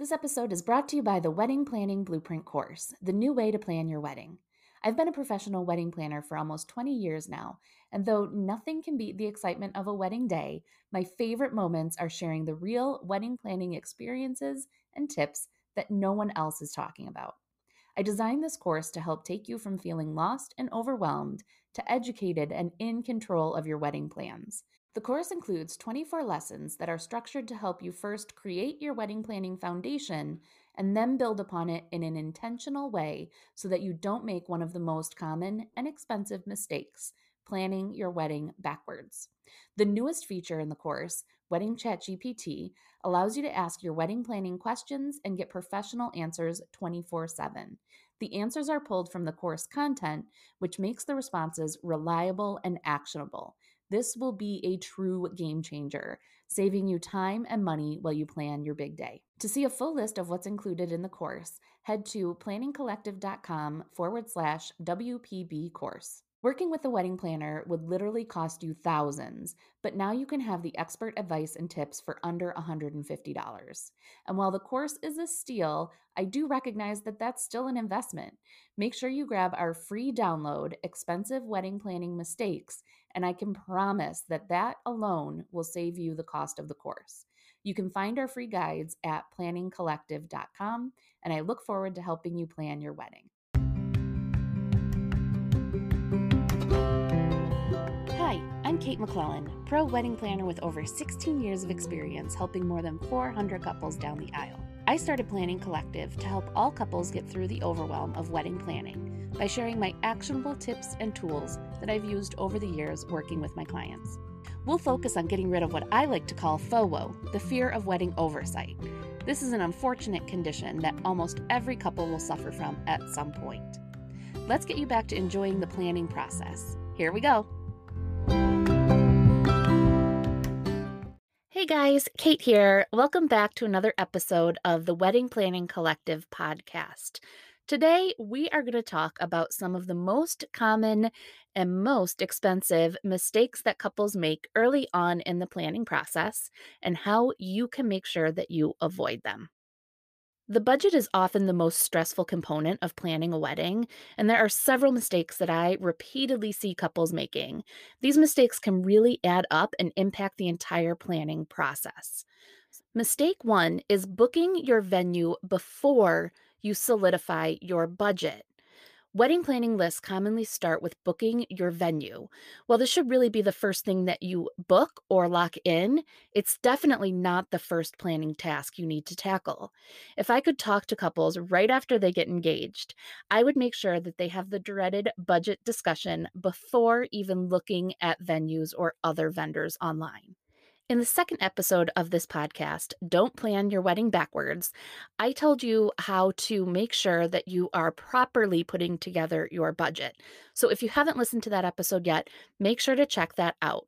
This episode is brought to you by the Wedding Planning Blueprint course, the new way to plan your wedding. I've been a professional wedding planner for almost 20 years now, and though nothing can beat the excitement of a wedding day, my favorite moments are sharing the real wedding planning experiences and tips that no one else is talking about. I designed this course to help take you from feeling lost and overwhelmed to educated and in control of your wedding plans. The course includes 24 lessons that are structured to help you first create your wedding planning foundation and then build upon it in an intentional way so that you don't make one of the most common and expensive mistakes, planning your wedding backwards. The newest feature in the course, Wedding Chat GPT, allows you to ask your wedding planning questions and get professional answers 24/7. The answers are pulled from the course content, which makes the responses reliable and actionable. This will be a true game changer, saving you time and money while you plan your big day. To see a full list of what's included in the course, head to planningcollective.com/WPB course. Working with a wedding planner would literally cost you thousands, but now you can have the expert advice and tips for under $150. And while the course is a steal, I do recognize that that's still an investment. Make sure you grab our free download, Expensive Wedding Planning Mistakes, and I can promise that that alone will save you the cost of the course. You can find our free guides at planningcollective.com, and I look forward to helping you plan your wedding. Hi, I'm Kate McClellan, pro wedding planner with over 16 years of experience helping more than 400 couples down the aisle. I started Planning Collective to help all couples get through the overwhelm of wedding planning by sharing my actionable tips and tools that I've used over the years working with my clients. We'll focus on getting rid of what I like to call FOWO, the fear of wedding oversight. This is an unfortunate condition that almost every couple will suffer from at some point. Let's get you back to enjoying the planning process. Here we go. Hey guys, Kate here. Welcome back to another episode of the Wedding Planning Collective podcast. Today, we are going to talk about some of the most common and most expensive mistakes that couples make early on in the planning process and how you can make sure that you avoid them. The budget is often the most stressful component of planning a wedding, and there are several mistakes that I repeatedly see couples making. These mistakes can really add up and impact the entire planning process. Mistake one is booking your venue before you solidify your budget. Wedding planning lists commonly start with booking your venue. While this should really be the first thing that you book or lock in, it's definitely not the first planning task you need to tackle. If I could talk to couples right after they get engaged, I would make sure that they have the dreaded budget discussion before even looking at venues or other vendors online. In the second episode of this podcast, Don't Plan Your Wedding Backwards, I told you how to make sure that you are properly putting together your budget. So if you haven't listened to that episode yet, make sure to check that out.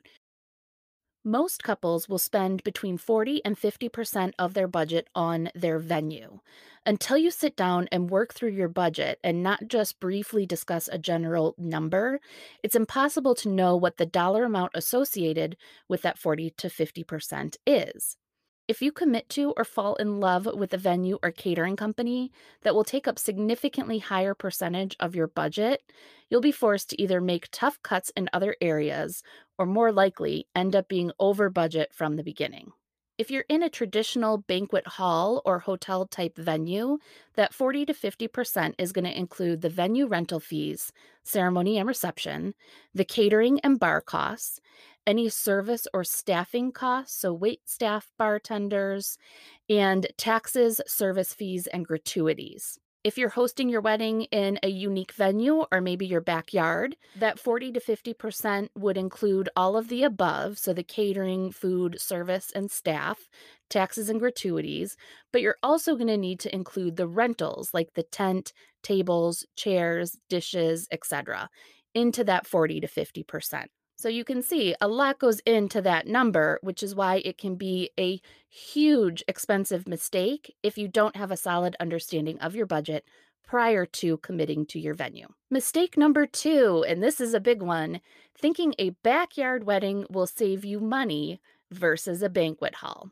Most couples will spend between 40 and 50% of their budget on their venue. Until you sit down and work through your budget and not just briefly discuss a general number, it's impossible to know what the dollar amount associated with that 40 to 50% is. If you commit to or fall in love with a venue or catering company that will take up significantly higher percentage of your budget, you'll be forced to either make tough cuts in other areas or more likely end up being over budget from the beginning. If you're in a traditional banquet hall or hotel type venue, that 40 to 50% is going to include the venue rental fees, ceremony and reception, the catering and bar costs, any service or staffing costs, so wait staff, bartenders, and taxes, service fees, and gratuities. If you're hosting your wedding in a unique venue or maybe your backyard, that 40 to 50% would include all of the above, so the catering, food, service, and staff, taxes and gratuities, but you're also going to need to include the rentals like the tent, tables, chairs, dishes, etc., into that 40 to 50%. So you can see a lot goes into that number, which is why it can be a huge expensive mistake if you don't have a solid understanding of your budget prior to committing to your venue. Mistake number 2, and this is a big one, thinking a backyard wedding will save you money versus a banquet hall.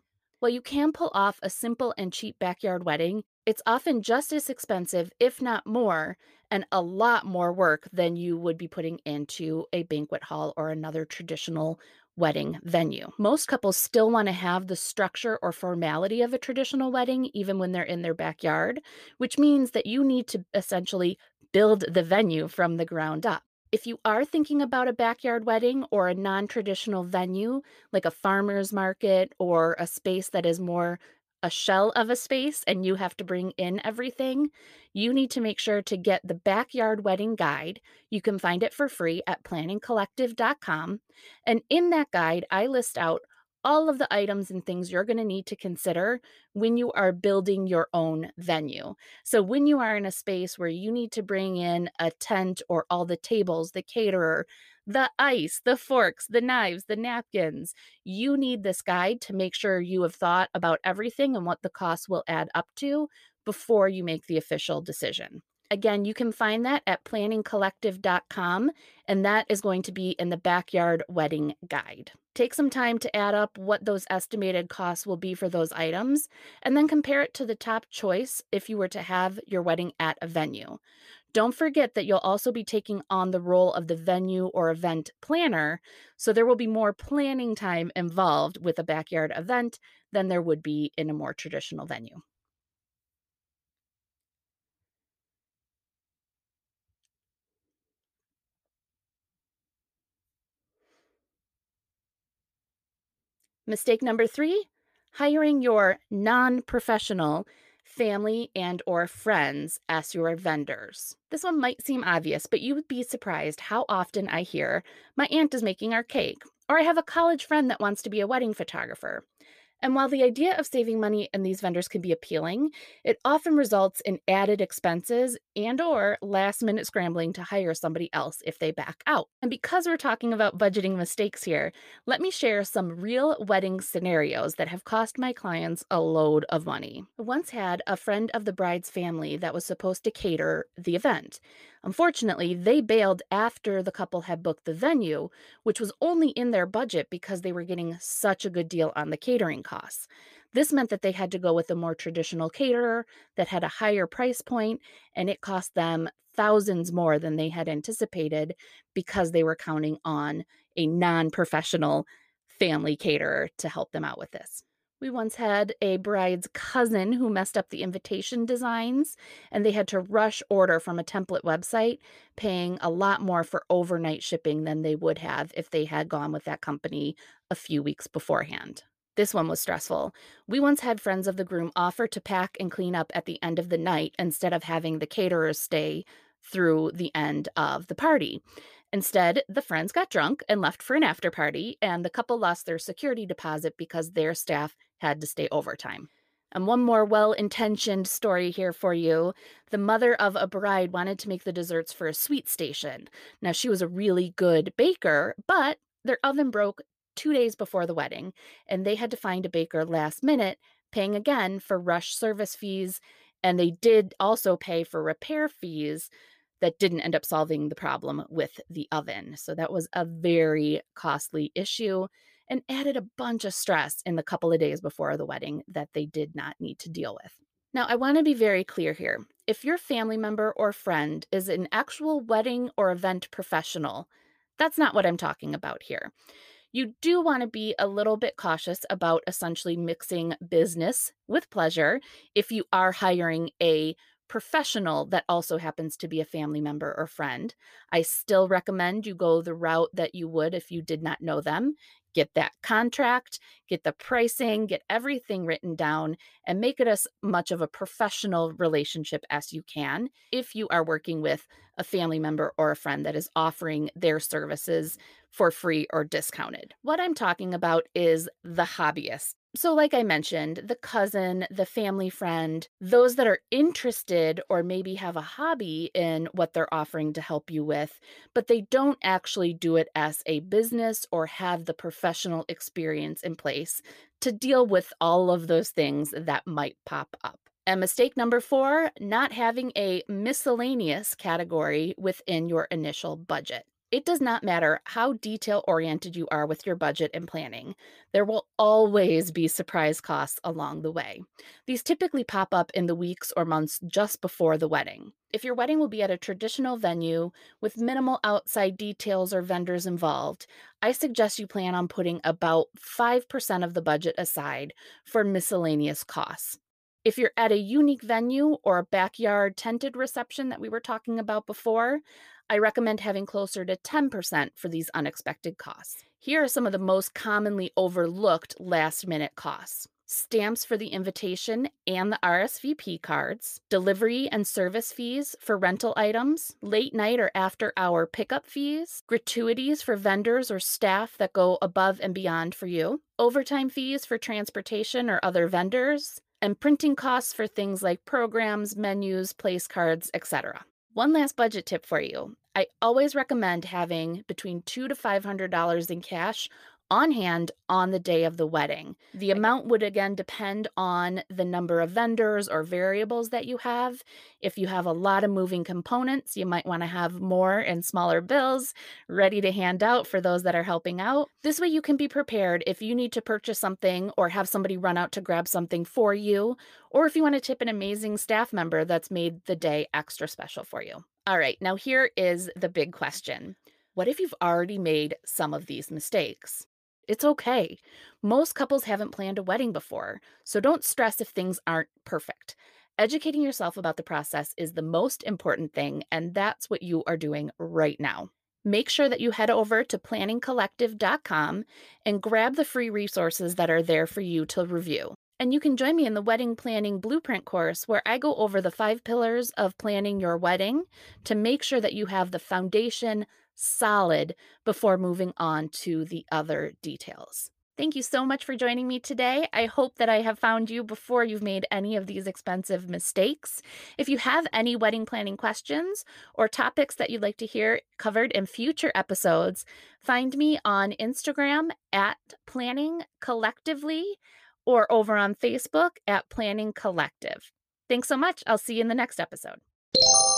While you can pull off a simple and cheap backyard wedding, it's often just as expensive, if not more, and a lot more work than you would be putting into a banquet hall or another traditional wedding venue. Most couples still want to have the structure or formality of a traditional wedding, even when they're in their backyard, which means that you need to essentially build the venue from the ground up. If you are thinking about a backyard wedding or a non traditional venue, like a farmer's market or a space that is more a shell of a space and you have to bring in everything, you need to make sure to get the Backyard Wedding Guide. You can find it for free at planningcollective.com. And in that guide, I list out all of the items and things you're going to need to consider when you are building your own venue. So, when you are in a space where you need to bring in a tent or all the tables, the caterer, the ice, the forks, the knives, the napkins, you need this guide to make sure you have thought about everything and what the cost will add up to before you make the official decision. Again, you can find that at planningcollective.com, and that is going to be in the Backyard Wedding Guide. Take some time to add up what those estimated costs will be for those items, and then compare it to the top choice if you were to have your wedding at a venue. Don't forget that you'll also be taking on the role of the venue or event planner, so there will be more planning time involved with a backyard event than there would be in a more traditional venue. Mistake number 3, hiring your non-professional family and or friends as your vendors. This one might seem obvious, but you would be surprised how often I hear, "My aunt is making our cake," or "I have a college friend that wants to be a wedding photographer." And while the idea of saving money in these vendors can be appealing, it often results in added expenses and or last-minute scrambling to hire somebody else if they back out. And because we're talking about budgeting mistakes here, let me share some real wedding scenarios that have cost my clients a load of money. I once had a friend of the bride's family that was supposed to cater the event. Unfortunately, they bailed after the couple had booked the venue, which was only in their budget because they were getting such a good deal on the catering costs. This meant that they had to go with a more traditional caterer that had a higher price point, and it cost them thousands more than they had anticipated because they were counting on a non professional family caterer to help them out with this. We once had a bride's cousin who messed up the invitation designs, and they had to rush order from a template website, paying a lot more for overnight shipping than they would have if they had gone with that company a few weeks beforehand. This one was stressful. We once had friends of the groom offer to pack and clean up at the end of the night instead of having the caterers stay through the end of the party. Instead, the friends got drunk and left for an after party, and the couple lost their security deposit because their staff had to stay overtime. And one more well intentioned story here for you. The mother of a bride wanted to make the desserts for a sweet station. Now, she was a really good baker, but their oven broke 2 days before the wedding, and they had to find a baker last minute, paying again for rush service fees. And they did also pay for repair fees that didn't end up solving the problem with the oven. So that was a very costly issue and added a bunch of stress in the couple of days before the wedding that they did not need to deal with. Now, I want to be very clear here. If your family member or friend is an actual wedding or event professional, that's not what I'm talking about here. You do want to be a little bit cautious about essentially mixing business with pleasure if you are hiring a professional that also happens to be a family member or friend. I still recommend you go the route that you would if you did not know them. Get that contract, get the pricing, get everything written down, and make it as much of a professional relationship as you can if you are working with a family member or a friend that is offering their services for free or discounted. What I'm talking about is the hobbyist. So, like I mentioned, the cousin, the family friend, those that are interested or maybe have a hobby in what they're offering to help you with, but they don't actually do it as a business or have the professional experience in place to deal with all of those things that might pop up. And mistake number 4, not having a miscellaneous category within your initial budget. It does not matter how detail oriented you are with your budget and planning. There will always be surprise costs along the way. These typically pop up in the weeks or months just before the wedding. If your wedding will be at a traditional venue with minimal outside details or vendors involved, I suggest you plan on putting about 5% of the budget aside for miscellaneous costs. If you're at a unique venue or a backyard tented reception that we were talking about before, I recommend having closer to 10% for these unexpected costs. Here are some of the most commonly overlooked last minute costs: stamps for the invitation and the RSVP cards, delivery and service fees for rental items, late night or after hour pickup fees, gratuities for vendors or staff that go above and beyond for you, overtime fees for transportation or other vendors, and printing costs for things like programs, menus, place cards, etc. One last budget tip for you. I always recommend having between $200 to $500 in cash on hand on the day of the wedding. The amount would again depend on the number of vendors or variables that you have. If you have a lot of moving components, you might want to have more and smaller bills ready to hand out for those that are helping out. This way you can be prepared if you need to purchase something or have somebody run out to grab something for you, or if you want to tip an amazing staff member that's made the day extra special for you. All right, now here is the big question. What if you've already made some of these mistakes? It's okay. Most couples haven't planned a wedding before, so don't stress if things aren't perfect. Educating yourself about the process is the most important thing, and that's what you are doing right now. Make sure that you head over to planningcollective.com and grab the free resources that are there for you to review. And you can join me in the Wedding Planning Blueprint course, where I go over the 5 pillars of planning your wedding to make sure that you have the foundation solid before moving on to the other details. Thank you so much for joining me today. I hope that I have found you before you've made any of these expensive mistakes. If you have any wedding planning questions or topics that you'd like to hear covered in future episodes, find me on Instagram at Planning Collectively or over on Facebook at Planning Collective. Thanks so much. I'll see you in the next episode.